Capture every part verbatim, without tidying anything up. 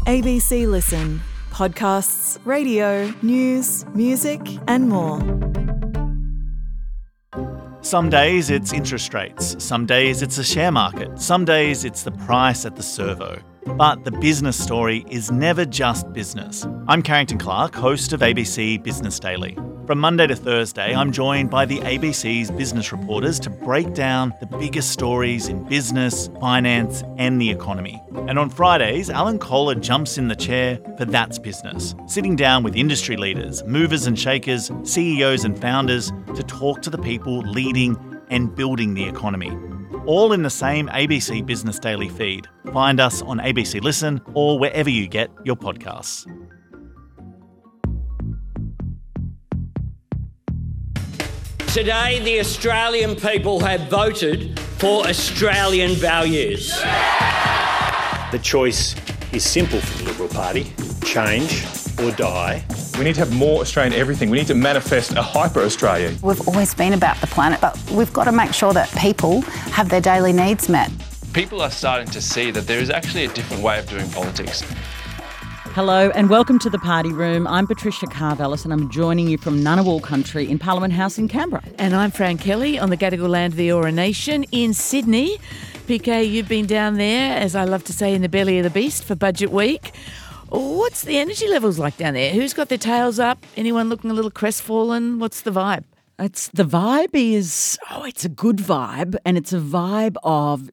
A B C Listen. Podcasts, radio, news, music and more. Some days it's interest rates, some days it's the share market, some days it's the price at the servo. But the business story is never just business. I'm Carrington Clark, host of A B C Business Daily. From Monday to Thursday, I'm joined by the A B C's business reporters to break down the biggest stories in business, finance and the economy. And on Fridays, Alan Kohler jumps in the chair for That's Business, sitting down with industry leaders, movers and shakers, C E Os and founders to talk to the people leading and building the economy. All in the same A B C Business Daily feed. Find us on A B C Listen or wherever you get your podcasts. Today, the Australian people have voted for Australian values. The choice is simple for the Liberal Party: change or die. We need to have more Australian everything. We need to manifest a hyper-Australia. We've always been about the planet, but we've got to make sure that people have their daily needs met. People are starting to see that there is actually a different way of doing politics. Hello and welcome to the Party Room. I'm Patricia Karvelis and I'm joining you from Ngunnawal country in Parliament House in Canberra. And I'm Fran Kelly on the Gadigal land of the Eora Nation in Sydney. P K, you've been down there, as I love to say, in the belly of the beast for Budget Week. What's the energy levels like down there? Who's got their tails up? Anyone looking a little crestfallen? What's the vibe? It's the vibe is, oh, it's a good vibe, and it's a vibe of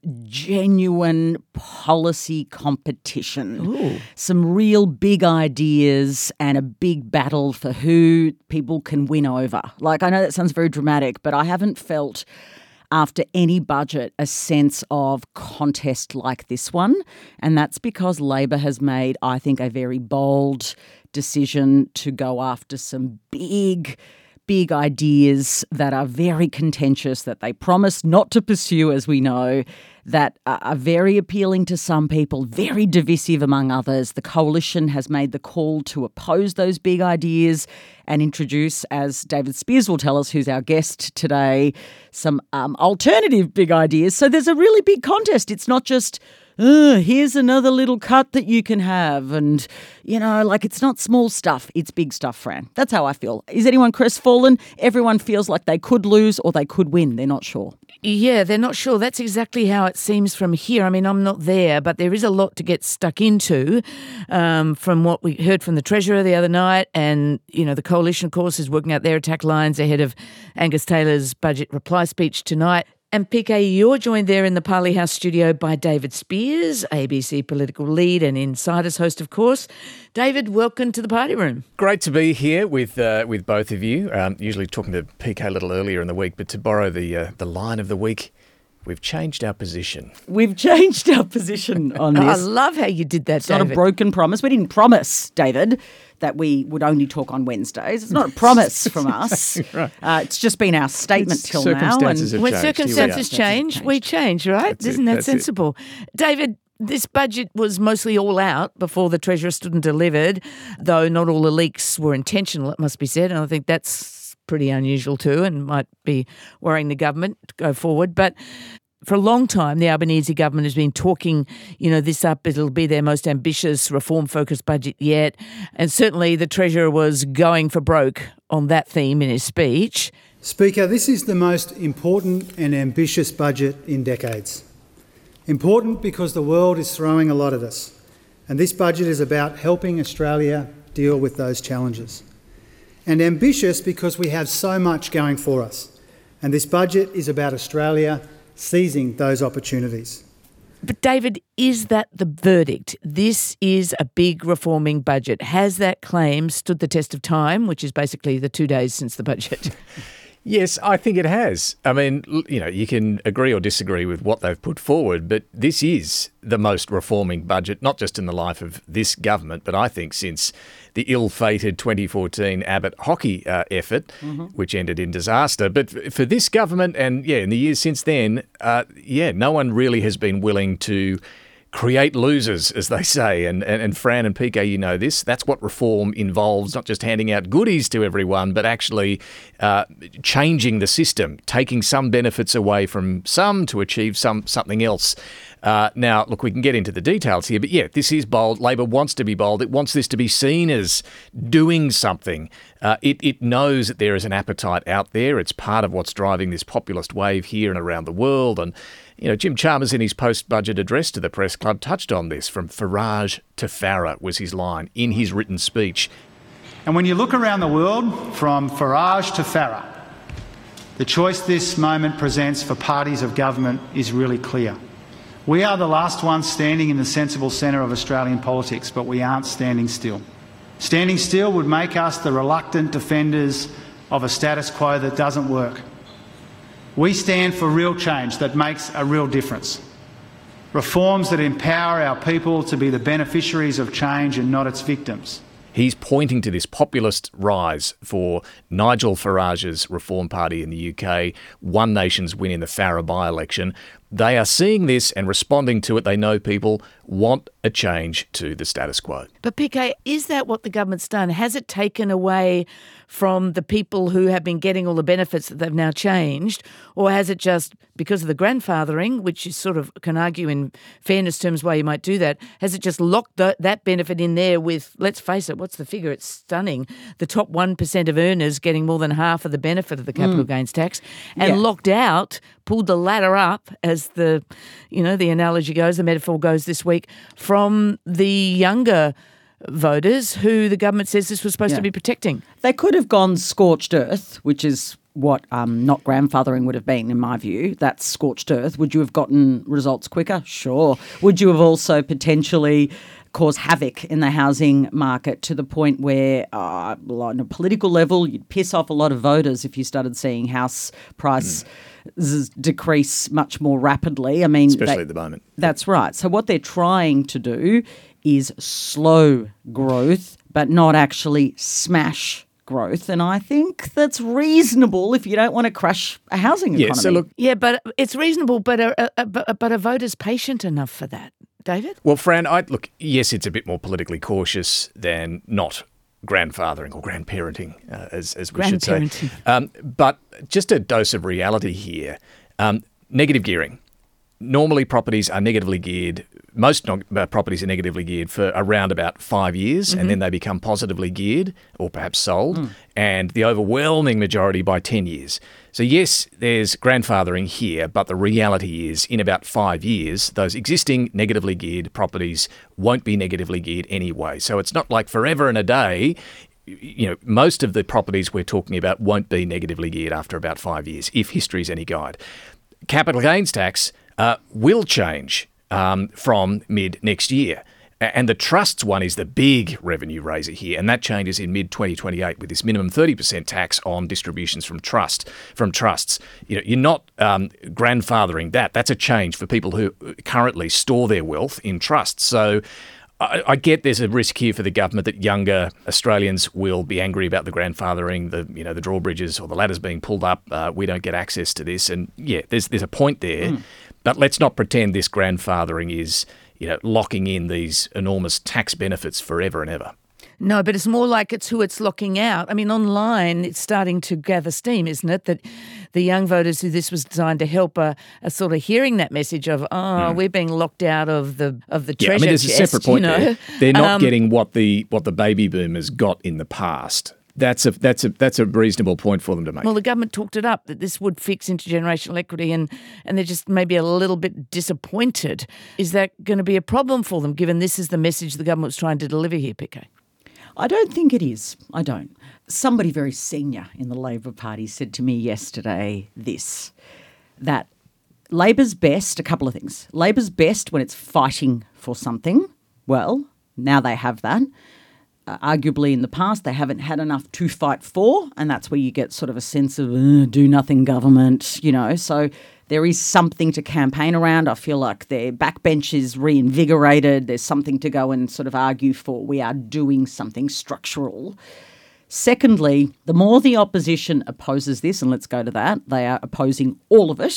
genuine policy competition. Ooh. Some real big ideas and a big battle for who people can win over. Like, I know that sounds very dramatic, but I haven't felt after any budget a sense of contest like this one. And that's because Labor has made, I think, a very bold decision to go after some big big ideas that are very contentious, that they promise not to pursue, as we know, that are very appealing to some people, very divisive among others. The Coalition has made the call to oppose those big ideas and introduce, as David Speers will tell us, who's our guest today, some um, alternative big ideas. So there's a really big contest. It's not just, oh, here's another little cut that you can have. And, you know, like, it's not small stuff. It's big stuff, Fran. That's how I feel. Is anyone crestfallen? Everyone feels like they could lose or they could win. They're not sure. Yeah, they're not sure. That's exactly how it seems from here. I mean, I'm not there, but there is a lot to get stuck into um, from what we heard from the Treasurer the other night. And, you know, the Coalition, of course, is working out their attack lines ahead of Angus Taylor's budget reply speech tonight. And P K, you're joined there in the Parley House studio by David Speers, A B C political lead and Insiders host, of course. David, welcome to the Party Room. Great to be here with uh, with both of you. Um, usually talking to P K a little earlier in the week, but to borrow the uh, the line of the week, we've changed our position. We've changed our position on this. I love how you did that, It's David. not a broken promise. We didn't promise, David, that we would only talk on Wednesdays. It's not a promise from us. Right. Uh, it's just been our statement It's till now. circumstances have When changed. Here we circumstances are. change, we change, right? That's it, Isn't that that's it. sensible? David, this budget was mostly all out before the Treasurer stood and delivered, though not all the leaks were intentional, it must be said, and I think that's pretty unusual too and might be worrying the government to go forward. But for a long time, the Albanese government has been talking, you know, this up. It'll be their most ambitious, reform-focused budget yet. And certainly the Treasurer was going for broke on that theme in his speech. Speaker, this is the most important and ambitious budget in decades. Important because the world is throwing a lot at us. And this budget is about helping Australia deal with those challenges. And ambitious because we have so much going for us. And this budget is about Australia seizing those opportunities. But David, is that the verdict? This is a big reforming budget. Has that claim stood the test of time, which is basically the two days since the budget? Yes, I think it has. I mean, l- you know, you can agree or disagree with what they've put forward, but this is the most reforming budget, not just in the life of this government, but I think since the ill-fated twenty fourteen Abbott hockey uh, effort, mm-hmm. which ended in disaster. But f- for this government and, yeah, in the years since then, uh, yeah, no one really has been willing to create losers, as they say. And, and, and Fran and P K, you know this. That's what reform involves, not just handing out goodies to everyone, but actually uh, changing the system, taking some benefits away from some to achieve some something else. Uh, now, look, we can get into the details here, but yeah, this is bold. Labor wants to be bold. It wants this to be seen as doing something. Uh, it, it knows that there is an appetite out there. It's part of what's driving this populist wave here and around the world. And, you know, Jim Chalmers in his post-budget address to the Press Club touched on this. From Farage to Farah was his line in his written speech. And when you look around the world, from Farage to Farah, the choice this moment presents for parties of government is really clear. We are the last ones standing in the sensible centre of Australian politics, but we aren't standing still. Standing still would make us the reluctant defenders of a status quo that doesn't work. We stand for real change that makes a real difference. Reforms that empower our people to be the beneficiaries of change and not its victims. He's pointing to this populist rise for Nigel Farage's Reform Party in the U K, One Nation's win in the Farah by-election. They are seeing this and responding to it. They know people want a change to the status quo. But P K, is that what the government's done? Has it taken away from the people who have been getting all the benefits that they've now changed? Or has it just, because of the grandfathering, which is sort of, can argue in fairness terms why you might do that, has it just locked the, that benefit in there with, let's face it, what's the figure? It's stunning. The top one percent of earners getting more than half of the benefit of the capital mm. gains tax, and yeah. locked out, pulled the ladder up, as the, you know, the analogy goes, the metaphor goes this week, from the younger voters who the government says this was supposed yeah. to be protecting. They could have gone scorched earth, which is what um, not grandfathering would have been, in my view. That's scorched earth. Would you have gotten results quicker? Sure. Would you have also potentially cause havoc in the housing market to the point where, uh, on a political level, you'd piss off a lot of voters if you started seeing house price mm. decrease much more rapidly? I mean, especially they, at the moment. That's right. So what they're trying to do is slow growth, but not actually smash growth. And I think that's reasonable if you don't want to crush a housing economy. Yeah, so look, yeah, but it's reasonable, but a, a, a, but a voter's patient enough for that. David? Well, Fran, I look, yes, it's a bit more politically cautious than not grandfathering or grandparenting, uh, as, as we should say. Um, but just a dose of reality here. Um, negative gearing. Normally, properties are negatively geared. Most no- uh, properties are negatively geared for around about five years, mm-hmm. and then they become positively geared or perhaps sold, mm. and the overwhelming majority by ten years. So yes, there's grandfathering here, but the reality is in about five years, those existing negatively geared properties won't be negatively geared anyway. So it's not like forever and a day. You know, most of the properties we're talking about won't be negatively geared after about five years, if history's any guide. Capital gains tax uh, will change um, from mid next year. And the trusts one is the big revenue raiser here, and that changes in mid twenty twenty-eight with this minimum thirty percent tax on distributions from trust from trusts. You know, you're not um, grandfathering that. That's a change for people who currently store their wealth in trusts. So I, I get there's a risk here for the government that younger Australians will be angry about the grandfathering, the you know the drawbridges or the ladders being pulled up. Uh, we don't get access to this, and yeah, there's there's a point there, mm. but let's not pretend this grandfathering is, you know, locking in these enormous tax benefits forever and ever. No, but it's more like it's who it's locking out. I mean, online, it's starting to gather steam, isn't it? That the young voters who this was designed to help are, are sort of hearing that message of, oh, mm. we're being locked out of the of the yeah, treasure I mean, there's chest, a separate point you know? there. They're not um, getting what the what the baby boomers got in the past. That's a that's a that's a reasonable point for them to make. Well, the government talked it up that this would fix intergenerational equity, and and they're just maybe a little bit disappointed. Is that going to be a problem for them, given this is the message the government was trying to deliver here, P K? I don't think it is. I don't. Somebody very senior in the Labor Party said to me yesterday this, that Labor's best, a couple of things. Labor's best when it's fighting for something. Well, now they have that. Uh, arguably in the past, they haven't had enough to fight for, and that's where you get sort of a sense of uh, do-nothing government, you know. So there is something to campaign around. I feel like their backbench is reinvigorated. There's something to go and sort of argue for. We are doing something structural. Secondly, the more the opposition opposes this, and let's go to that, they are opposing all of it,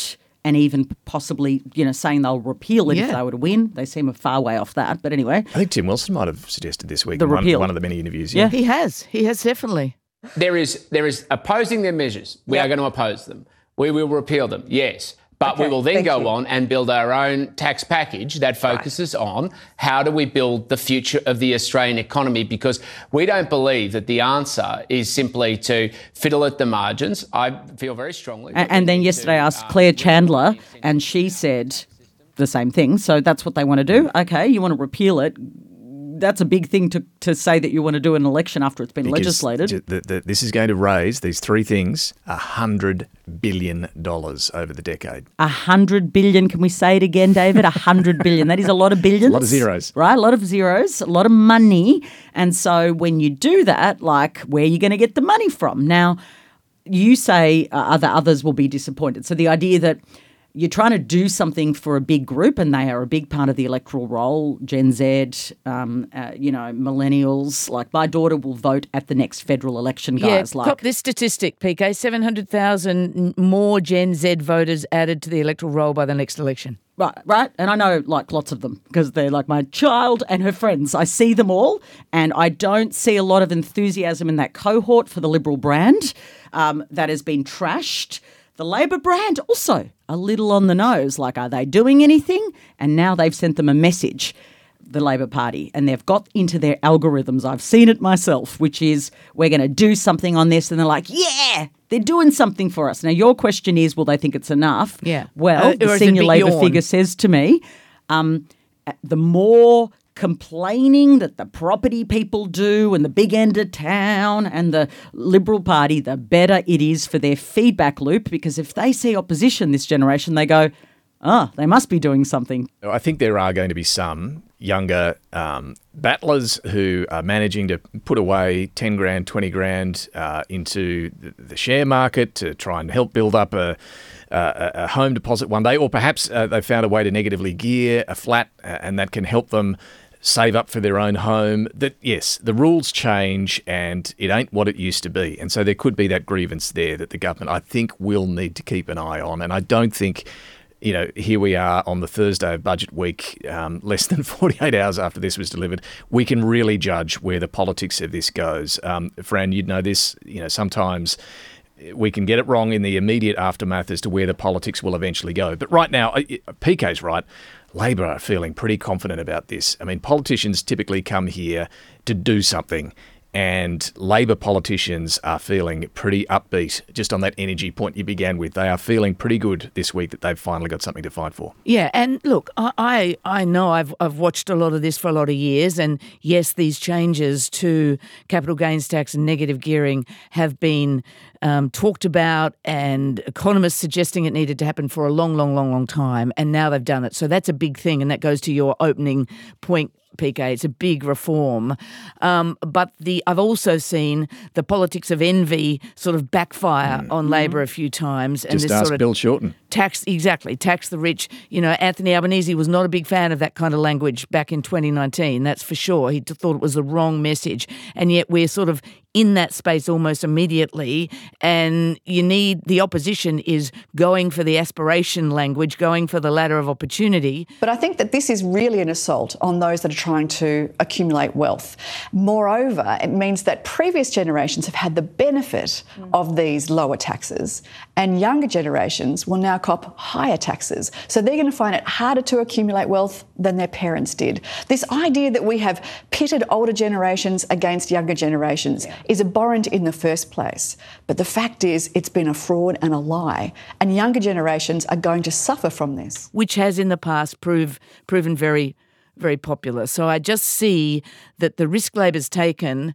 and even possibly, you know, saying they'll repeal it Yeah. if they were to win. They seem a far way off that. But anyway. I think Tim Wilson might have suggested this week The in one, repeal. one of the many interviews. Yeah. He has. He has definitely. There is there is opposing their measures. We Yep. are going to oppose them. We will repeal them, yes. But we Okay, will then thank go you. on and build our own tax package that focuses on how do we build the future of the Australian economy, because we don't believe that the answer is simply to fiddle at the margins. I feel very strongly. And, and then yesterday I asked Claire Chandler, and she said the same thing. So that's what they want to do. Okay, you want to repeal it. That's a big thing to, to say that you want to do an election after it's been Because legislated. j- the, the, this is going to raise, these three things, one hundred billion dollars over the decade. A hundred billion. Can we say it again, David? A hundred billion. That is a lot of billions. A lot of zeros. Right? A lot of zeros, a lot of money. And so when you do that, like, where are you going to get the money from? Now, you say uh, other others will be disappointed. So the idea that you're trying to do something for a big group, and they are a big part of the electoral roll, Gen Z, um, uh, you know, millennials. Like, my daughter will vote at the next federal election, guys. Yeah, like, cop this statistic, P K. seven hundred thousand more Gen Z voters added to the electoral roll by the next election. Right, right. And I know, like, lots of them because they're like my child and her friends. I see them all, and I don't see a lot of enthusiasm in that cohort for the Liberal brand um, that has been trashed. The Labor brand also a little on the nose. Like, are they doing anything? And now they've sent them a message, the Labor Party, and they've got into their algorithms. I've seen it myself, which is, we're going to do something on this. And they're like, yeah, they're doing something for us. Now, your question is, will they think it's enough? Yeah. Well, Uh, the or is it a senior big Labor yawn? figure says to me, um, the more complaining that the property people do and the big end of town and the Liberal Party, the better it is for their feedback loop, because if they see opposition this generation, they go, oh, they must be doing something. I think there are going to be some younger um, battlers who are managing to put away ten grand, twenty grand uh, into the, the share market to try and help build up a, a, a home deposit one day, or perhaps uh, they've found a way to negatively gear a flat uh, and that can help them save up for their own home. That, yes, the rules change and it ain't what it used to be. And so there could be that grievance there that the government, I think, will need to keep an eye on. And I don't think, you know, here we are on the Thursday of budget week, um, less than forty-eight hours after this was delivered, we can really judge where the politics of this goes. Um, Fran, you'd know this, you know, sometimes we can get it wrong in the immediate aftermath as to where the politics will eventually go. But right now, P K's right. Labor are feeling pretty confident about this. I mean, politicians typically come here to do something, and Labor politicians are feeling pretty upbeat. Just on that energy point you began with, they are feeling pretty good this week that they've finally got something to fight for. Yeah, and look, I, I I know I've I've watched a lot of this for a lot of years, and yes, these changes to capital gains tax and negative gearing have been um, talked about, and economists suggesting it needed to happen for a long, long, long, long time, and now they've done it. So that's a big thing, and that goes to your opening point, P K. It's a big reform. Um, but the I've also seen the politics of envy sort of backfire mm. on Labor a few times. And Just this ask sort of Bill Shorten. Tax, exactly, tax the rich. You know, Anthony Albanese was not a big fan of that kind of language back in twenty nineteen, that's for sure. He thought it was the wrong message. And yet we're sort of in that space almost immediately, and you need, the opposition is going for the aspiration language, going for the ladder of opportunity. But I think that this is really an assault on those that are trying to accumulate wealth. Moreover, it means that previous generations have had the benefit mm. of these lower taxes, and younger generations will now cop higher taxes. So they're going to find it harder to accumulate wealth than their parents did. This idea that we have pitted older generations against younger generations yeah. is abhorrent in the first place. But the fact is, it's been a fraud and a lie, and younger generations are going to suffer from this. Which has in the past prove, proven very, very popular. So I just see that the risk Labor's taken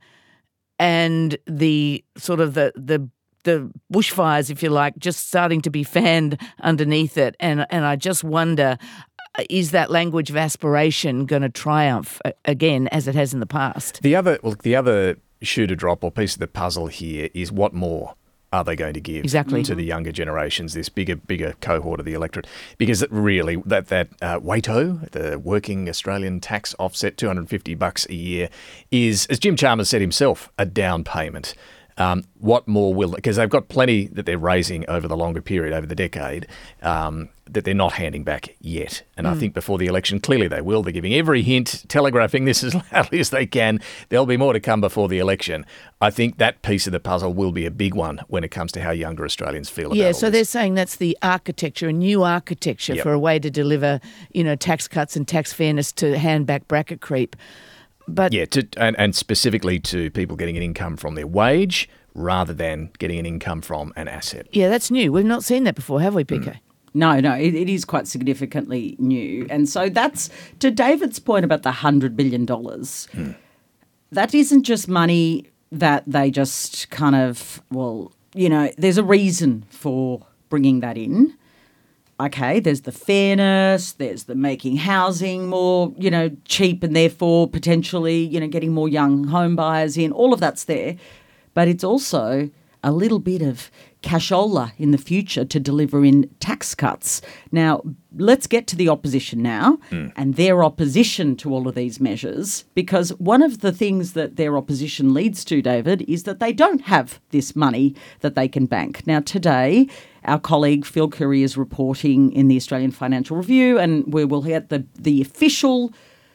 and the sort of the the the bushfires, if you like, just starting to be fanned underneath it. And and I just wonder, is that language of aspiration going to triumph again as it has in the past? The other, well, the other shoe to drop or piece of the puzzle here is what more are they going to give exactly. to the younger generations, this bigger, bigger cohort of the electorate? Because it really, that that uh, WATO, the Working Australian Tax Offset, two hundred fifty bucks a year, is, as Jim Chalmers said himself, a down payment. Um, what more will, because they've got plenty that they're raising over the longer period, over the decade, um, that they're not handing back yet. And mm. I think before the election, clearly they will. They're giving every hint, telegraphing this as loudly as they can. There'll be more to come before the election. I think that piece of the puzzle will be a big one when it comes to how younger Australians feel about yeah, all so this. They're saying that's the architecture, a new architecture Yep. for a way to deliver, you know, tax cuts and tax fairness to hand back bracket creep. But yeah, to, and, and specifically to people getting an income from their wage rather than getting an income from an asset. Yeah, that's new. We've not seen that before, have we, P K? Mm. No, no, it, it is quite significantly new. And so that's, to David's point about the one hundred billion dollars, mm. that isn't just money that they just kind of, well, you know, there's a reason for bringing that in. Okay, there's the fairness, there's the making housing more, you know, cheap and therefore potentially, you know, getting more young home buyers in. All of that's there. But it's also a little bit of cashola in the future to deliver in tax cuts. Now, let's get to the opposition now mm. and their opposition to all of these measures, because one of the things that their opposition leads to, David, is that they don't have this money that they can bank. Now, today, our colleague Phil Curry is reporting in the Australian Financial Review, and we will get the, the official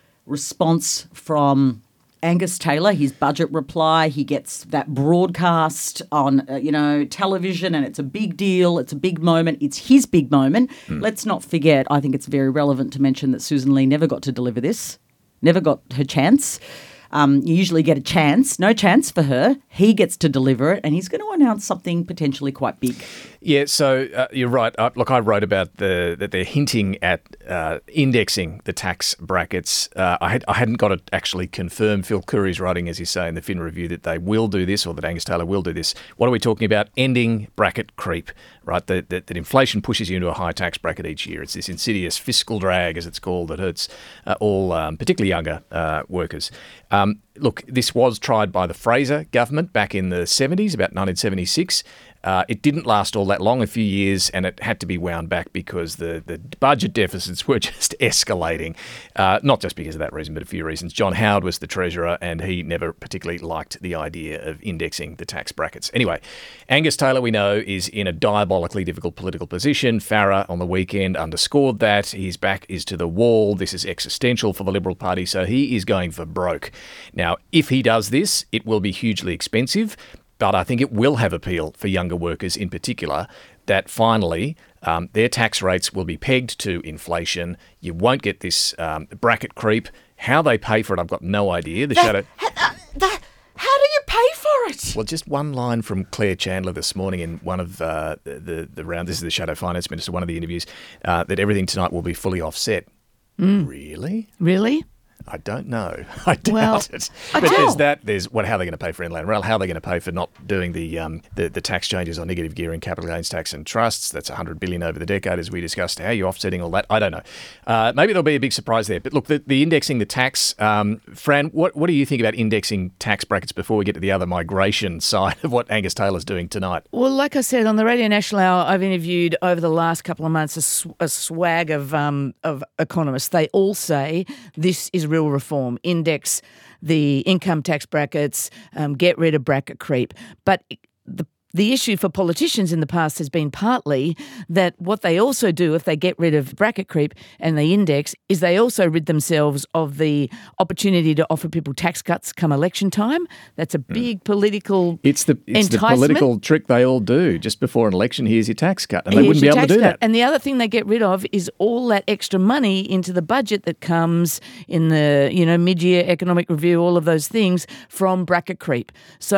response from Angus Taylor, his budget reply. He gets that broadcast on, uh, you know, television, and it's a big deal. It's a big moment. It's his big moment. Mm. Let's not forget, I think it's very relevant to mention that Susan Lee never got to deliver this, never got her chance. Um, you usually get a chance. No chance for her. He gets to deliver it, and he's going to announce something potentially quite big. Yeah, so uh, you're right. Uh, look, I wrote about the that they're hinting at uh, indexing the tax brackets. Uh, I, had, I hadn't got it actually confirmed. Phil Curry's writing, as you say, in the Fin Review, that they will do this, or that Angus Taylor will do this. What are we talking about? Ending bracket creep, right? That, that, that inflation pushes you into a high tax bracket each year. It's this insidious fiscal drag, as it's called, that hurts uh, all, um, particularly younger uh, workers. Um, look, this was tried by the Fraser government back in the seventies, about nineteen seventy-six. Uh, it didn't last all that long, a few years, and it had to be wound back because the, the budget deficits were just escalating. Uh, not just because of that reason, but a few reasons. John Howard was the treasurer, and he never particularly liked the idea of indexing the tax brackets. Anyway, Angus Taylor, we know, is in a diabolically difficult political position. Farah on the weekend underscored that. His back is to the wall. This is existential for the Liberal Party, so he is going for broke. Now, if he does this, it will be hugely expensive. But I think it will have appeal for younger workers in particular, that finally um, their tax rates will be pegged to inflation. You won't get this um, bracket creep. How they pay for it, I've got no idea. The that, shadow. Uh, that, how do you pay for it? Well, just one line from Claire Chandler this morning in one of uh, the, the round, this is the Shadow Finance Minister, one of the interviews, uh, that everything tonight will be fully offset. Mm. Really? Really? I don't know. I doubt well, it. I But do. there's that. There's what? How are they going to pay for Inland Rail? How are they going to pay for not doing the um, the, the tax changes on negative gearing, capital gains tax, and trusts? That's one hundred billion dollars over the decade, as we discussed. How are you offsetting all that? I don't know. Uh, maybe there'll be a big surprise there. But look, the, the indexing the tax. Um, Fran, what what do you think about indexing tax brackets before we get to the other migration side of what Angus Taylor's doing tonight? Well, like I said, on the Radio National Hour, I've interviewed over the last couple of months a, sw- a swag of um, of economists. They all say this is real reform. Index the income tax brackets, um, get rid of bracket creep. But the The issue for politicians in the past has been partly that what they also do if they get rid of bracket creep and they index is they also rid themselves of the opportunity to offer people tax cuts come election time. That's a big mm. political It's the it's the political trick they all do. Just before an election, here's your tax cut. And they here's wouldn't be able to do cut. that. And the other thing they get rid of is all that extra money into the budget that comes in the, you know, mid-year economic review, all of those things from bracket creep.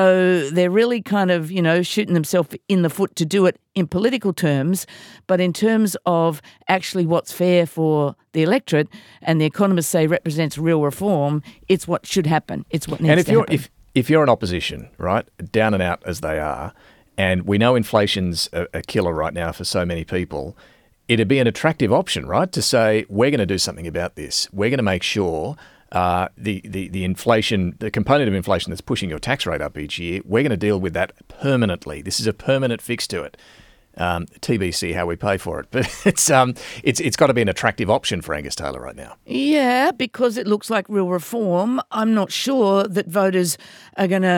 So they're really kind of, you know, shooting themselves in the foot to do it in political terms, but in terms of actually what's fair for the electorate, and the economists say represents real reform, it's what should happen. It's what needs and if to you're, happen. If, if you're an opposition, right, down and out as they are, and we know inflation's a, a killer right now for so many people, it'd be an attractive option, right, to say we're going to do something about this. We're going to make sure Uh, the, the, the inflation, the component of inflation that's pushing your tax rate up each year, we're going to deal with that permanently. This is a permanent fix to it. Um, T B C how we pay for it. But it's um it's it's got to be an attractive option for Angus Taylor right now. Yeah, because it looks like real reform. I'm not sure that voters are going to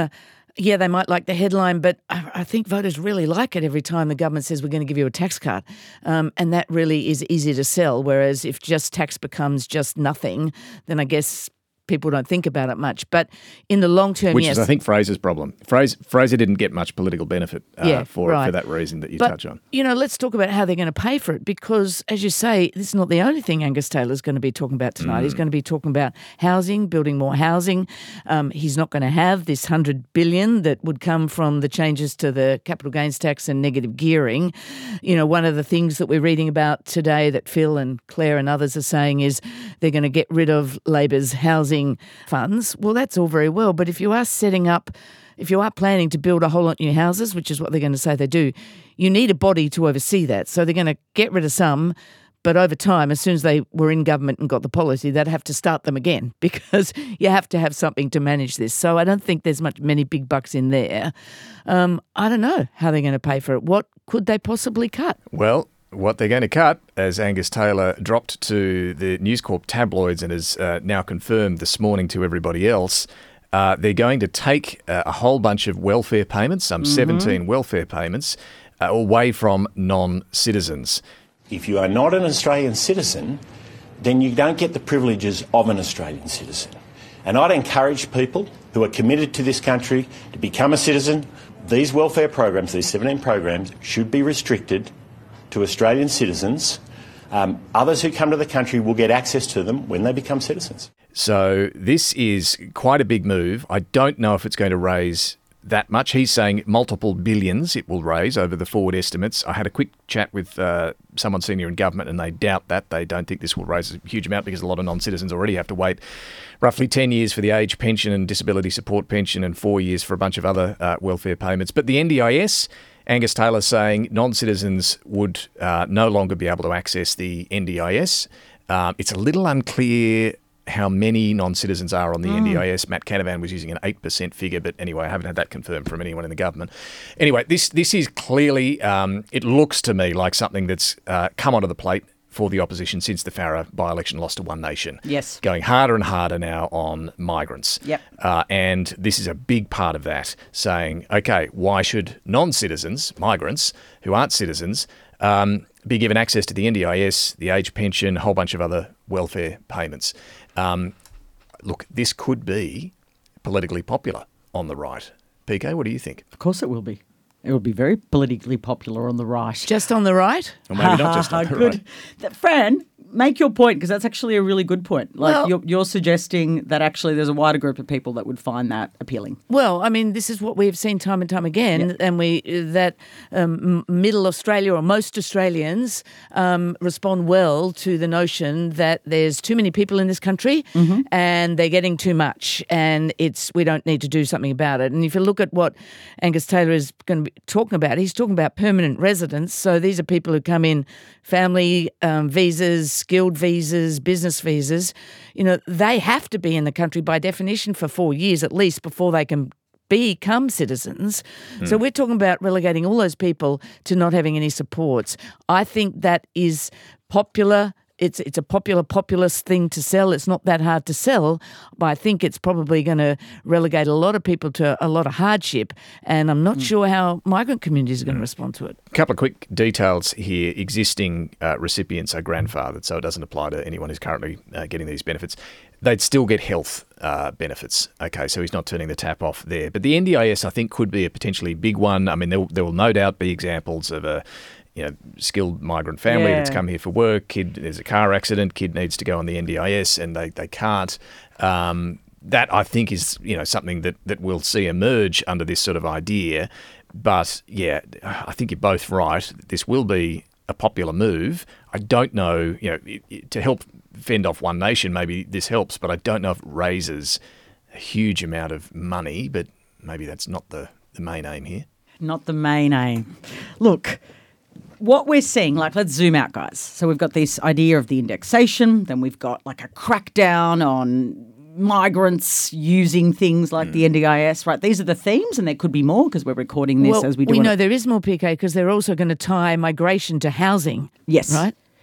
yeah, they might like the headline, but I, I think voters really like it every time the government says we're going to give you a tax cut. Um, and that really is easy to sell. Whereas if just tax becomes just nothing, then I guess people don't think about it much. But in the long term, Which yes. is, I think, Fraser's problem. Fraser, Fraser didn't get much political benefit uh, yeah, for right. it for that reason that you but, touch on. You know, let's talk about how they're going to pay for it because, as you say, this is not the only thing Angus Taylor's going to be talking about tonight. Mm. He's going to be talking about housing, building more housing. Um, he's not going to have this one hundred billion dollars that would come from the changes to the capital gains tax and negative gearing. You know, one of the things that we're reading about today that Phil and Claire and others are saying is they're going to get rid of Labor's housing funds. Well, that's all very well, but if you are setting up, if you are planning to build a whole lot of new houses, which is what they're going to say they do, you need a body to oversee that. So they're going to get rid of some, but over time, as soon as they were in government and got the policy, they'd have to start them again because you have to have something to manage this. So I don't think there's much many big bucks in there. Um, I don't know how they're going to pay for it. What could they possibly cut? Well, what they're going to cut, as Angus Taylor dropped to the News Corp tabloids and has uh, now confirmed this morning to everybody else, uh, they're going to take uh, a whole bunch of welfare payments, some mm-hmm. seventeen welfare payments, uh, away from non-citizens. If you are not an Australian citizen, then you don't get the privileges of an Australian citizen. And I'd encourage people who are committed to this country to become a citizen. These welfare programs, these seventeen programs, should be restricted to Australian citizens. Um, others who come to the country will get access to them when they become citizens. So this is quite a big move. I don't know if it's going to raise that much. He's saying multiple billions it will raise over the forward estimates. I had a quick chat with uh, someone senior in government and they doubt that. They don't think this will raise a huge amount because a lot of non-citizens already have to wait roughly ten years for the age pension and disability support pension and four years for a bunch of other uh, welfare payments. But the N D I S, Angus Taylor saying non-citizens would uh, no longer be able to access the N D I S. Um, it's a little unclear how many non-citizens are on the mm. N D I S. Matt Canavan was using an eight percent figure, but anyway, I haven't had that confirmed from anyone in the government. Anyway, this this is clearly, um, it looks to me like something that's uh, come onto the plate for the opposition since the Farah by-election loss to One Nation. Yes. Going harder and harder now on migrants. Yep. Uh, and this is a big part of that, saying, okay, why should non-citizens, migrants, who aren't citizens, um, be given access to the N D I S, the age pension, a whole bunch of other welfare payments? Um, look, this could be politically popular on the right. P K, what do you think? Of course it will be. It will be very politically popular on the right. Just on the right? Or maybe not just on the good. right. Fran, make your point, because that's actually a really good point. Like Well- you're, you're suggesting that actually there's a wider group of people that would find that appealing. Well, I mean, this is what we've seen time and time again, Yep. and we that um, m- middle Australia or most Australians um, respond well to the notion that there's too many people in this country Mm-hmm. and they're getting too much, and it's we don't need to do something about it. And if you look at what Angus Taylor is going to be talking about, he's talking about permanent residents. So these are people who come in family um, visas, skilled visas, business visas. You know, they have to be in the country by definition for four years at least before they can become citizens. Mm. So we're talking about relegating all those people to not having any supports. I think that is popular. It's it's a popular populist thing to sell. It's not that hard to sell, but I think it's probably going to relegate a lot of people to a lot of hardship, and I'm not Mm. sure how migrant communities are going to respond to it. A couple of quick details here. Existing uh, recipients are grandfathered, so it doesn't apply to anyone who's currently uh, getting these benefits. They'd still get health uh, benefits. Okay, so he's not turning the tap off there. But the N D I S, I think, could be a potentially big one. I mean, there, there will no doubt be examples of a you know, skilled migrant family Yeah. that's come here for work. Kid, there's a car accident. Kid needs to go on the N D I S, and they they can't. Um, that I think is you know something that that we'll see emerge under this sort of idea. But yeah, I think you're both right. This will be a popular move. I don't know, you know, it, it, to help fend off One Nation, maybe this helps, but I don't know if it raises a huge amount of money. But maybe that's not the the main aim here. Not the main aim. Look, what we're seeing, like, let's zoom out, guys. So we've got this idea of the indexation, then we've got like a crackdown on migrants using things like mm. the N D I S, right? These are the themes, and there could be more because we're recording this well, as we do. We on know it. there is more, P K, because they're also going to tie migration to housing. Yes. Right?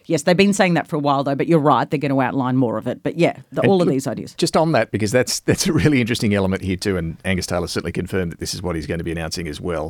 Yes, they've been saying that for a while, though, but you're right, they're going to outline more of it. But yeah, the, all of look, these ideas. Just on that, because that's that's a really interesting element here too, and Angus Taylor certainly confirmed that this is what he's going to be announcing as well.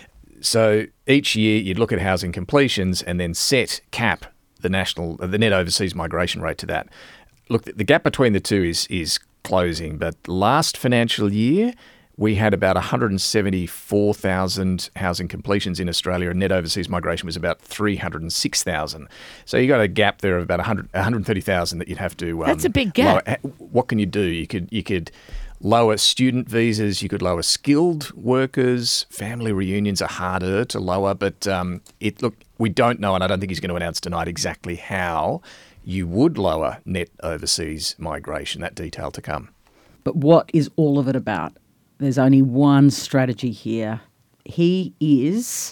So each year you'd look at housing completions and then set cap the national, the net overseas migration rate to that. Look, the gap between the two is is closing, but last financial year we had about one hundred seventy-four thousand housing completions in Australia, and net overseas migration was about three hundred six thousand. So you got a gap there of about one hundred, one hundred thirty thousand that you'd have to. Um, That's a big gap. Lower. What can you do? You could you could lower student visas. You could lower skilled workers. Family reunions are harder to lower, but um, it look we don't know, and I don't think he's going to announce tonight exactly how you would lower net overseas migration. That detail to come. But what is all of it about? There's only one strategy here. He is,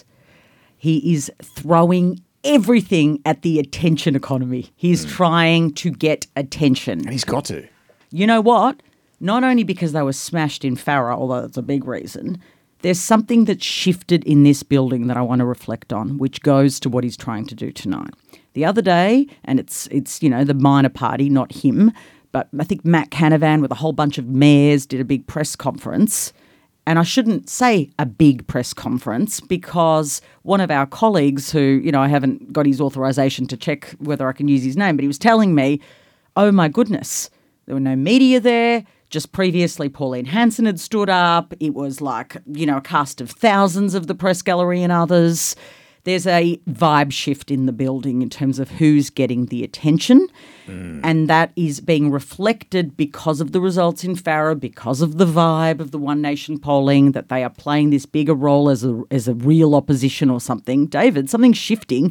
he is throwing everything at the attention economy. He's mm. trying to get attention. And he's got to. You know what? Not only because they were smashed in Farrer, although that's a big reason, there's something that's shifted in this building that I want to reflect on, which goes to what he's trying to do tonight. The other day, and it's, it's you know, the minor party, not him, but I think Matt Canavan with a whole bunch of mayors did a big press conference. And I shouldn't say a big press conference because one of our colleagues who, you know, I haven't got his authorisation to check whether I can use his name, but he was telling me, oh my goodness, there were no media there. Just previously, Pauline Hanson had stood up. It was like, you know, a cast of thousands of the press gallery and others. There's a vibe shift in the building in terms of who's getting the attention. Mm. And that is being reflected because of the results in Farrer, because of the vibe of the One Nation polling, that they are playing this bigger role as a, as a real opposition or something. David, something's shifting.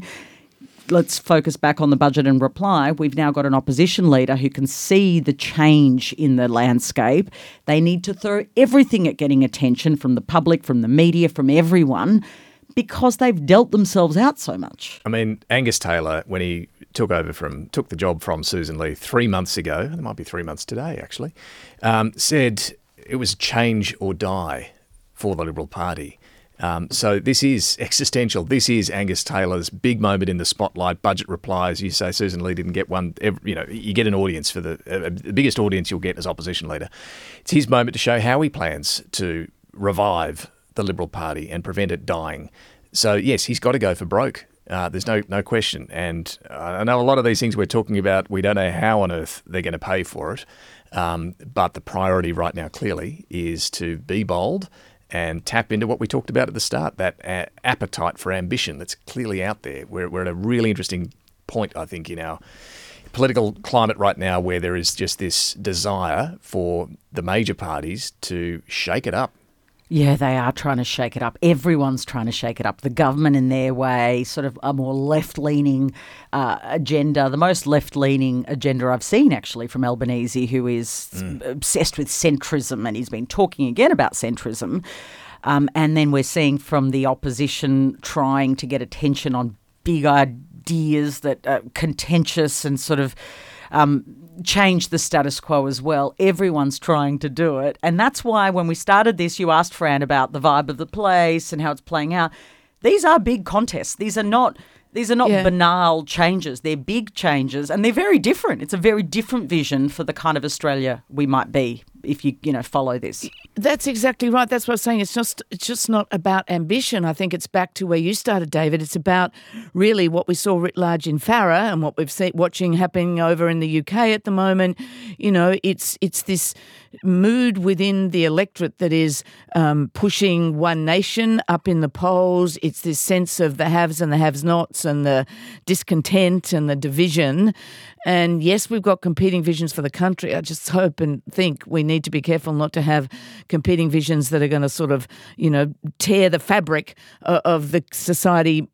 Let's focus back on the budget and reply. We've now got an opposition leader who can see the change in the landscape. They need to throw everything at getting attention from the public, from the media, from everyone, because they've dealt themselves out so much. I mean, Angus Taylor, when he took over from, took the job from Susan Lee three months ago, it might be three months today actually, um, said it was change or die for the Liberal Party. Um, so this is existential. This is Angus Taylor's big moment in the spotlight. Budget replies. You say Susan Lee didn't get one. Every, you know, you get an audience for the, uh, the biggest audience you'll get as opposition leader. It's his moment to show how he plans to revive the Liberal Party and prevent it dying. So yes, he's got to go for broke. Uh, there's no no question. And I know a lot of these things we're talking about, we don't know how on earth they're going to pay for it. Um, but the priority right now clearly is to be bold and tap into what we talked about at the start, that uh, appetite for ambition that's clearly out there. We're, we're at a really interesting point, I think, in our political climate right now where there is just this desire for the major parties to shake it up. Yeah, they are trying to shake it up. Everyone's trying to shake it up. The government in their way, sort of a more left-leaning uh, agenda, the most left-leaning agenda I've seen actually from Albanese, who is mm. obsessed with centrism, and he's been talking again about centrism. Um, and then we're seeing from the opposition trying to get attention on big ideas that are contentious and sort of um, change the status quo as well. Everyone's trying to do it. And that's why when we started this, you asked Fran about the vibe of the place and how it's playing out. These are big contests. These are not these are not yeah. banal changes. They're big changes and they're very different. It's a very different vision for the kind of Australia we might be if you, you know, follow this. That's exactly right. That's what I was saying. It's just it's just not about ambition. I think it's back to where you started, David. It's about really what we saw writ large in Farrer and what we've seen watching happening over in the U K at the moment. You know, it's it's this mood within the electorate that is um, pushing One Nation up in the polls. It's this sense of the haves and the have-nots and the discontent and the division. And yes, we've got competing visions for the country. I just hope and think we need to be careful not to have competing visions that are going to sort of, you know, tear the fabric of the society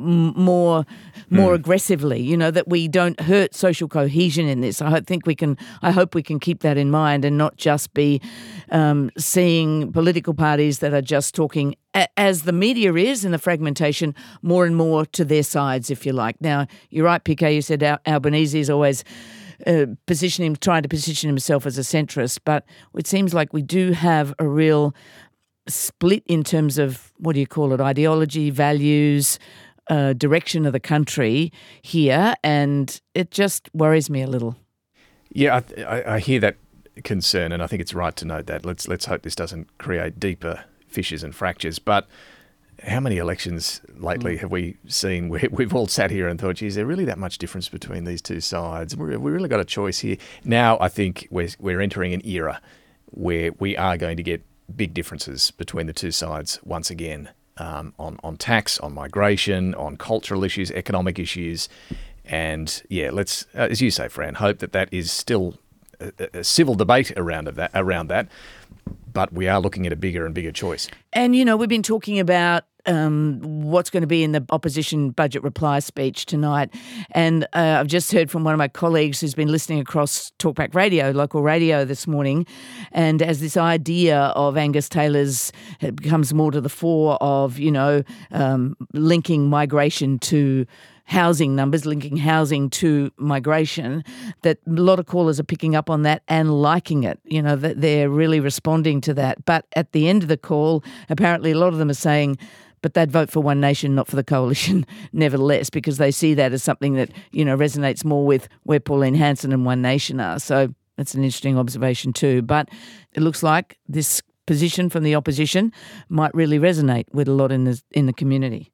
more more mm. aggressively, you know, that we don't hurt social cohesion in this. I think we can, I hope we can keep that in mind and not just be um, seeing political parties that are just talking as the media is in the fragmentation, more and more to their sides, if you like. Now, you're right, P K, you said Al- Albanese is always uh, positioning, trying to position himself as a centrist, but it seems like we do have a real split in terms of, what do you call it, ideology, values, uh, direction of the country here, and it just worries me a little. Yeah, I, I, I hear that concern, and I think it's right to note that. Let's let's hope this doesn't create deeper fissures and fractures. But how many elections lately mm. have we seen where we've all sat here and thought, geez, is there really that much difference between these two sides? We we really got a choice here. Now I think we're we're entering an era where we are going to get big differences between the two sides once again, um, on, on tax, on migration, on cultural issues, economic issues. And yeah, let's, uh, as you say, Fran, hope that that is still a, a civil debate around of that, around that. But we are looking at a bigger and bigger choice. And, you know, we've been talking about um, what's going to be in the opposition budget reply speech tonight. And uh, I've just heard from one of my colleagues who's been listening across Talkback Radio, local radio this morning. And as this idea of Angus Taylor's comes more to the fore of, you know, um, linking migration to housing numbers, linking housing to migration, that a lot of callers are picking up on that and liking it. You know, that they're really responding to that. But at the end of the call, apparently a lot of them are saying, but they'd vote for One Nation, not for the coalition, nevertheless, because they see that as something that, you know, resonates more with where Pauline Hanson and One Nation are. So that's an interesting observation too. But it looks like this position from the opposition might really resonate with a lot in the in the community.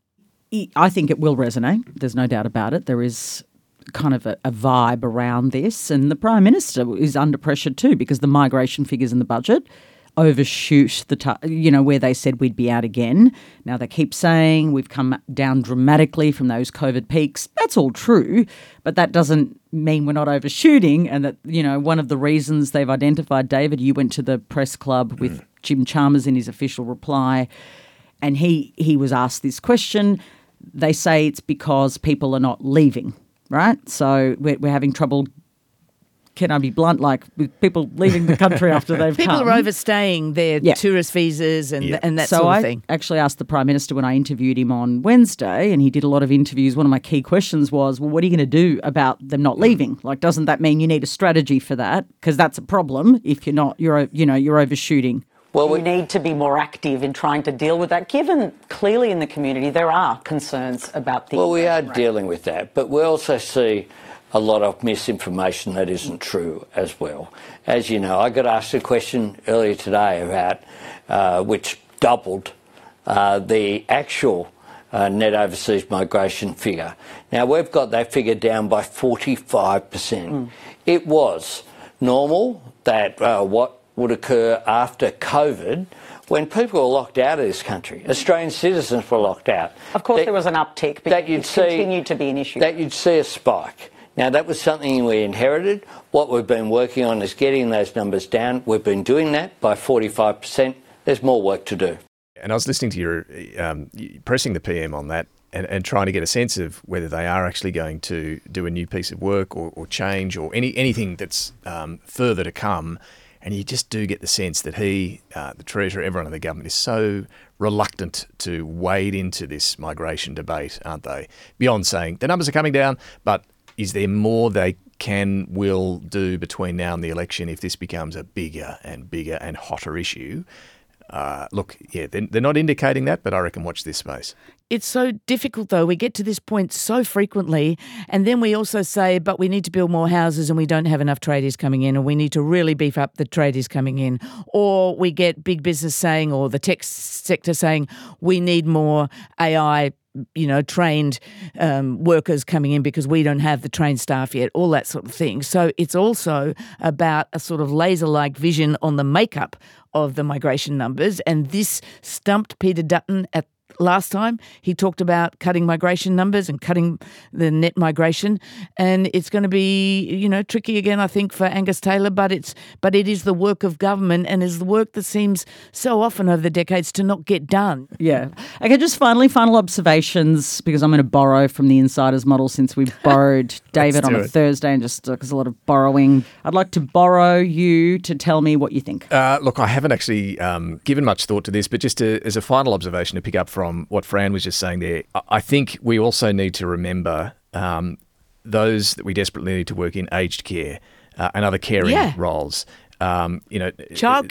I think it will resonate. There's no doubt about it. There is kind of a, a vibe around this, and the Prime Minister is under pressure too because the migration figures in the budget overshoot the t- you know where they said we'd be out again. Now they keep saying we've come down dramatically from those COVID peaks. That's all true, but that doesn't mean we're not overshooting. And that, you know, one of the reasons they've identified, David, you went to the press club with mm. Jim Chalmers in his official reply, and he he was asked this question. They say it's because people are not leaving, right? So we're, we're having trouble, can I be blunt, like with people leaving the country after they've people come. People are overstaying their yeah. tourist visas and, yeah. and that so sort of I thing. So I actually asked the Prime Minister when I interviewed him on Wednesday, and he did a lot of interviews. One of my key questions was, well, what are you going to do about them not leaving? Like, doesn't that mean you need a strategy for that? Because that's a problem if you're not, you're, you know, you're overshooting. Well, we need to be more active in trying to deal with that, given clearly in the community there are concerns about the... Well, we are rate. dealing with that, but we also see a lot of misinformation that isn't true as well. As you know, I got asked a question earlier today about, uh, which doubled uh, the actual uh, net overseas migration figure. Now, we've got that figure down by forty-five percent. Mm. It was normal that uh, what would occur after COVID when people were locked out of this country. Australian citizens were locked out. Of course that, there was an uptick, but that you'd it see, continued to be an issue. That you'd see a spike. Now, that was something we inherited. What we've been working on is getting those numbers down. We've been doing that by forty-five percent. There's more work to do. And I was listening to your um, pressing the P M on that and, and trying to get a sense of whether they are actually going to do a new piece of work or, or change or any anything that's um, further to come. And you just do get the sense that he, uh, the Treasurer, everyone in the government is so reluctant to wade into this migration debate, aren't they? Beyond saying the numbers are coming down, but is there more they can, will do between now and the election if this becomes a bigger and bigger and hotter issue? Uh, look, yeah, they're, they're not indicating that, but I reckon watch this space. It's so difficult, though. We get to this point so frequently, and then we also say, but we need to build more houses and we don't have enough tradies coming in, or we need to really beef up the tradies coming in. Or we get big business saying, or the tech sector saying, we need more A I, you know, trained um, workers coming in because we don't have the trained staff yet, all that sort of thing. So it's also about a sort of laser-like vision on the makeup of the migration numbers, and this stumped Peter Dutton at last time. He talked about cutting migration numbers and cutting the net migration, and it's going to be, you know, tricky again, I think, for Angus Taylor, but it's but it is the work of government and is the work that seems so often over the decades to not get done. Yeah. Okay, just finally, final observations, because I'm going to borrow from the Insiders model since we borrowed David on a it. Thursday, and just because uh, a lot of borrowing. I'd like to borrow you to tell me what you think. Uh, look, I haven't actually um, given much thought to this, but just to, as a final observation to pick up from From what Fran was just saying there, I think we also need to remember um, those that we desperately need to work in aged care uh, and other caring yeah. roles. Um, you know, childcare.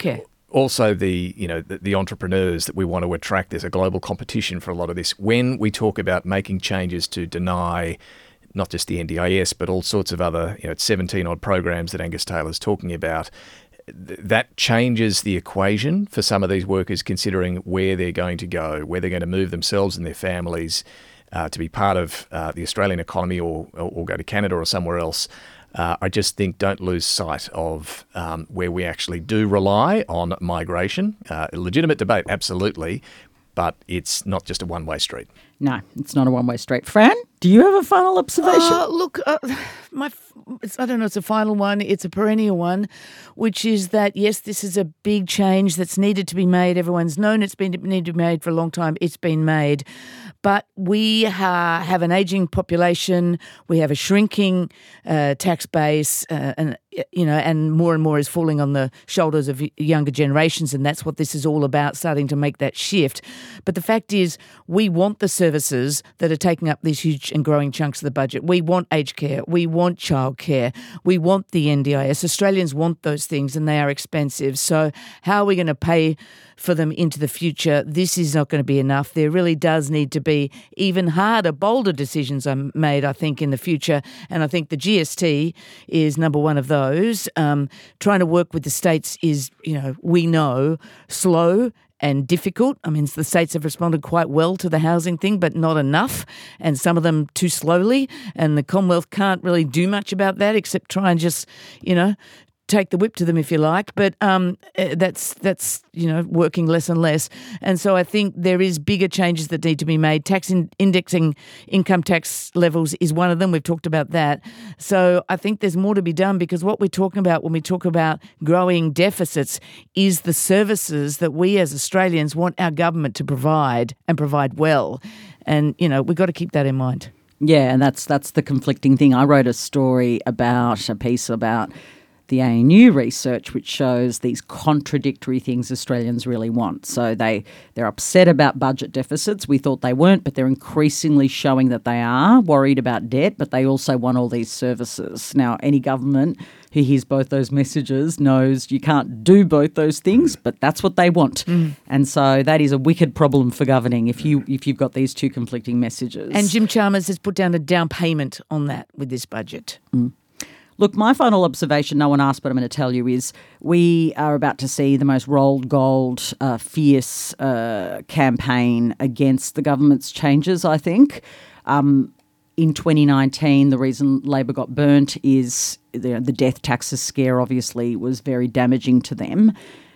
also the you know the, the entrepreneurs that we want to attract. There's a global competition for a lot of this. When we talk about making changes to deny not just the N D I S but all sorts of other, you know, seventeen odd programs that Angus Taylor's talking about, th- that changes the equation for some of these workers, considering where they're going to go, where they're going to move themselves and their families uh, to be part of uh, the Australian economy or, or, or go to Canada or somewhere else. Uh, I just think don't lose sight of um, where we actually do rely on migration. Uh, a legitimate debate, absolutely, but it's not just a one-way street. No, it's not a one-way street. Fran, do you have a final observation? Uh, look, uh, my, it's, I don't know, it's a final one, it's a perennial one, which is that, yes, this is a big change that's needed to be made. Everyone's known it's been needed to be made for a long time. It's been made. But we ha- have an ageing population. We have a shrinking uh, tax base, uh, and you know, and more and more is falling on the shoulders of younger generations, and that's what this is all about, starting to make that shift. But the fact is, we want the services that are taking up these huge and growing chunks of the budget. We want aged care. We want childcare. We want the N D I S. Australians want those things, and they are expensive. So how are we going to pay for them into the future? This is not going to be enough. There really does need to be even harder, bolder decisions are made, I think, in the future. And I think the G S T is number one of those. Um, trying to work with the states is, you know, we know, slow and difficult. I mean, the states have responded quite well to the housing thing, but not enough, and some of them too slowly. And the Commonwealth can't really do much about that except try and just, you know, take the whip to them, if you like, but um, that's that's you know working less and less, and so I think there is bigger changes that need to be made. Tax in, indexing income tax levels is one of them. We've talked about that, so I think there's more to be done, because what we're talking about when we talk about growing deficits is the services that we as Australians want our government to provide and provide well, and you know we've got to keep that in mind. Yeah, and that's that's the conflicting thing. I wrote a story about a piece about the A N U research, which shows these contradictory things Australians really want. So they, they're upset about budget deficits. We thought they weren't, but they're increasingly showing that they are worried about debt, but they also want all these services. Now, any government who hears both those messages knows you can't do both those things, but that's what they want. Mm. And so that is a wicked problem for governing if, you, if you've got these two conflicting messages. And Jim Chalmers has put down a down payment on that with this budget. Mm. Look, my final observation, no one asked, but I'm going to tell you, is we are about to see the most rolled gold, uh, fierce uh, campaign against the government's changes, I think. Um, in twenty nineteen, the reason Labor got burnt is the, the death taxes scare obviously was very damaging to them.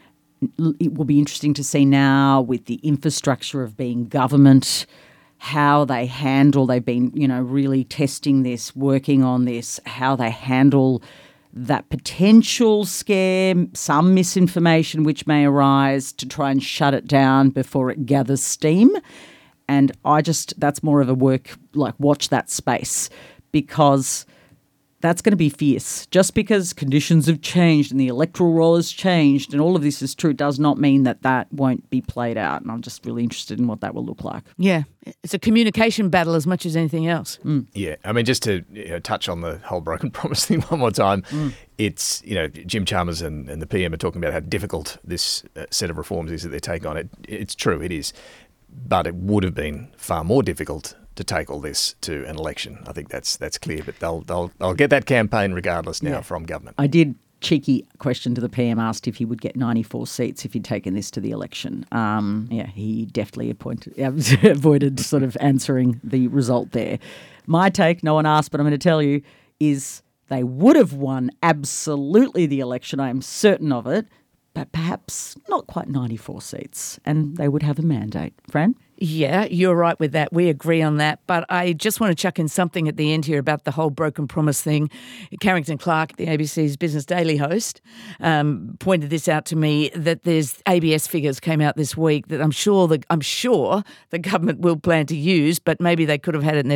It will be interesting to see now with the infrastructure of being government, how they handle, they've been, you know, really testing this, working on this, how they handle that potential scare, some misinformation which may arise, to try and shut it down before it gathers steam. And I just, that's more of a work, like watch that space, because that's going to be fierce. Just because conditions have changed and the electoral roll has changed and all of this is true does not mean that that won't be played out. And I'm just really interested in what that will look like. Yeah, it's a communication battle as much as anything else. Mm. Yeah, I mean, just to you know, touch on the whole broken promise thing one more time, mm. it's, you know, Jim Chalmers and, and the P M are talking about how difficult this uh, set of reforms is that they take on. It. It's true, it is. But it would have been far more difficult to take all this to an election. I think that's that's clear, but they'll they'll they'll get that campaign regardless now yeah. from government. I did cheeky question to the P M, asked if he would get ninety-four seats if he'd taken this to the election. Um, yeah, he definitely appointed, avoided sort of answering the result there. My take, no one asked, but I'm going to tell you, is they would have won absolutely the election. I am certain of it, but perhaps not quite ninety-four seats, and they would have a mandate. Fran? Yeah, you're right with that. We agree on that. But I just want to chuck in something at the end here about the whole broken promise thing. Carrington Clark, the A B C's Business Daily host, um, pointed this out to me, that there's A B S figures came out this week that I'm sure the I'm sure the government will plan to use, but maybe they could have had it in their bo-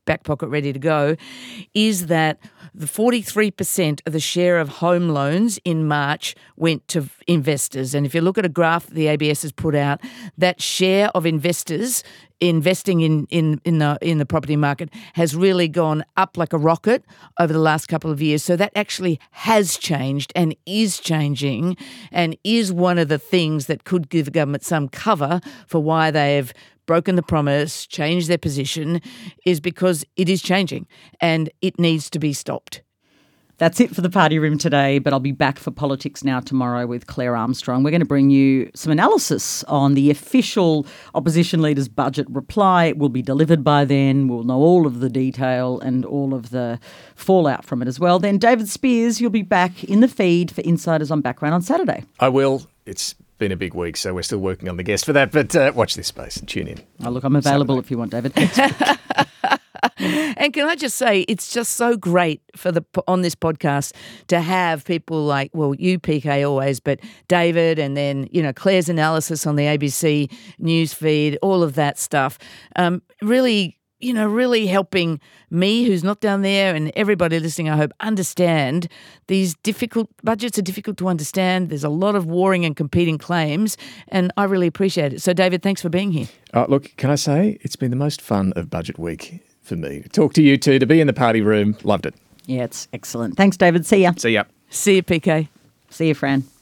back pocket ready to go, is that the forty-three percent of the share of home loans in March went to investors. And if you look at a graph that the A B S has put out, that share of investors investing in, in, in the in the property market has really gone up like a rocket over the last couple of years. So that actually has changed and is changing and is one of the things that could give the government some cover for why they have broken the promise, changed their position, is because it is changing and it needs to be stopped. That's it for the Party Room today, but I'll be back for Politics Now tomorrow with Claire Armstrong. We're going to bring you some analysis on the official opposition leader's budget reply. It will be delivered by then. We'll know all of the detail and all of the fallout from it as well. Then David Spears, you'll be back in the feed for Insiders on Background on Saturday. I will. It's been a big week, so we're still working on the guest for that, but uh, watch this space and tune in. Oh, look, I'm available Saturday if you want, David. And can I just say, it's just so great for the on this podcast to have people like, well, you, P K, always, but David, and then, you know, Claire's analysis on the A B C news feed, all of that stuff. Um, really, you know, really helping me, who's not down there, and everybody listening, I hope, understand these difficult budgets are difficult to understand. There's a lot of warring and competing claims, and I really appreciate it. So, David, thanks for being here. Uh, look, can I say it's been the most fun of Budget Week for me. To talk to you two, to be in the party room, loved it. Yeah, it's excellent. Thanks, David. See ya. See ya. See you, P K. See you, Fran.